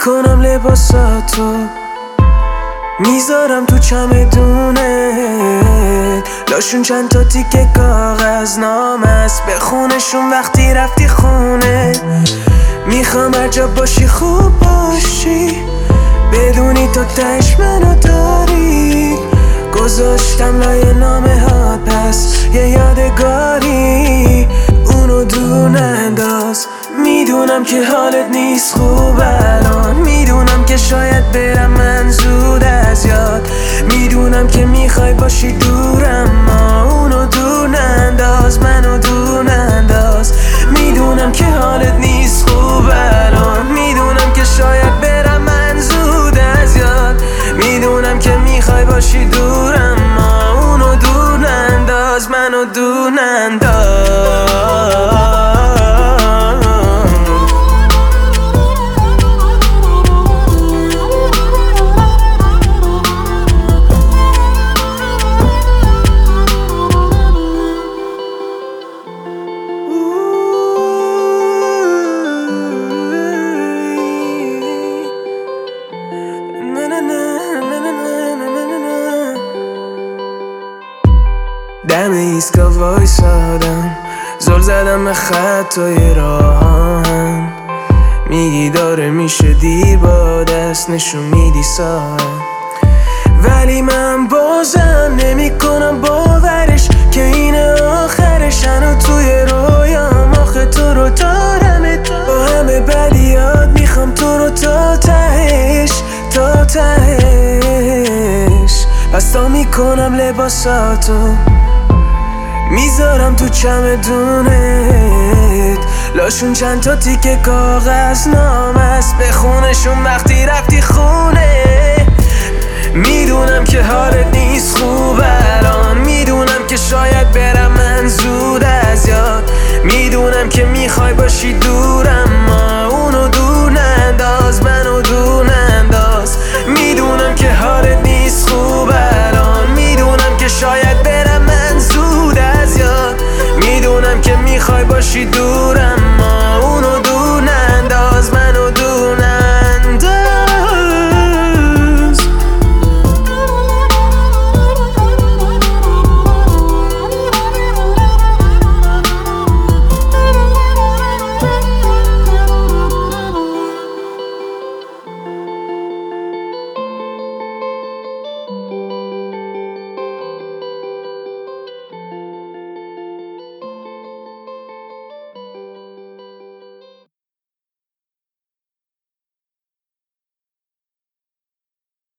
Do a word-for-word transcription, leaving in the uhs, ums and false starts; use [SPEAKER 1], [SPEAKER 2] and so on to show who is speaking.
[SPEAKER 1] میکنم لباساتو میذارم تو چمدونه، لاشون چند تا تیکه کاغذ نام است، بخونشون وقتی رفتی خونه. میخوام هر جا باشی خوب باشی، بدونی تو تهش منو داری. گذاشتم لای نامه ها پس یه یادگاری، اونو دور ننداز. میدونم که حالت نیست خوب الان، میدونم که شاید برم من زود از یاد، میدونم که میخوای باشی دورم، ما اونو دور ننداز، منو دور ننداز. میدونم که حالت نیست خوب الان، میدونم که شاید برم من زود از یاد، میدونم که میخوای باشی دورم، ما اونو دور ننداز، منو دور ننداز. دم ایسکا وایسادم، زل زدم به خطای راهان، میگی داره میشه دیر با دست نشون میدی ساعت، ولی من بازم نمی کنم باورش که این آخرش. هنو توی رویام آخه تو رو دارم، با همه بدیات میخوام تو رو تا تهش، تا تهش. پس تا میکنم لباساتو میذارم تو چمدونت، لاشون چند تا تیکه کاغذ نام است، بخونشون وقتی رفتی خونه. میدونم که حالت نیست خوب الان، میدونم که شاید برم من زود از یاد، میدونم که میخوای باشی دورم،